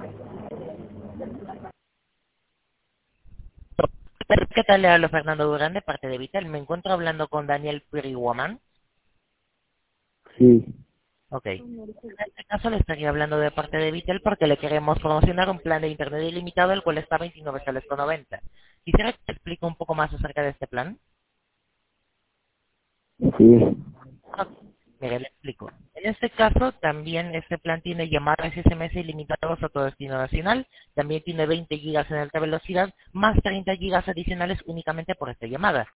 ¿Qué tal? Le hablo Fernando Durán de parte de Vital. Me encuentro hablando con Daniel Piriwoman. Sí, Ok. En este caso le estaría hablando de parte de Vital porque le queremos promocionar un plan de internet ilimitado el cual está a 29,90 soles. Quisiera que te explique un poco más acerca de este plan. sí, Ok. Mire, le explico. En este caso, también este plan tiene llamadas y SMS ilimitados a todo destino nacional. También tiene 20 gigas en alta velocidad, más 30 gigas adicionales únicamente por esta llamada.